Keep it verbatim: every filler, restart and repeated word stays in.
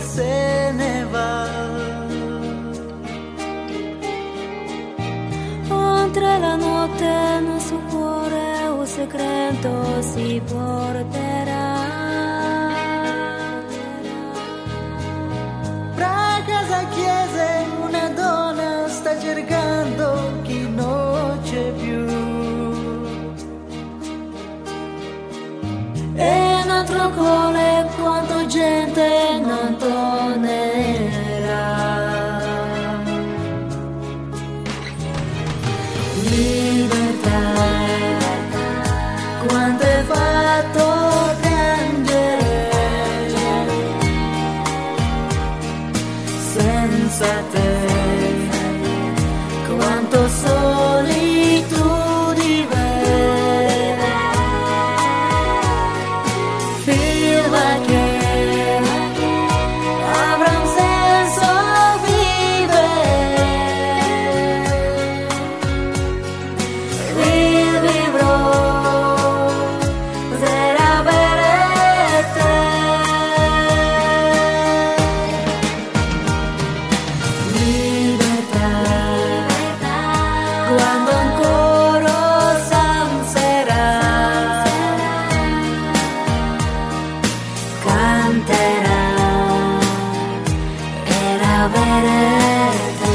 se ne va. Oltre la notte nel suo cuore un segreto si porterà. Fra casa chiese una donna sta cercando chi non c'è più. E un altro cuore quanto gente non tornerà. Libertà, quanto hai fatto piangere, senza te, quanto solitudine, prima che avrà un senso vivere. Vivrò per avere te. Libertà, quando ancora s'anserà, canterà per avere te.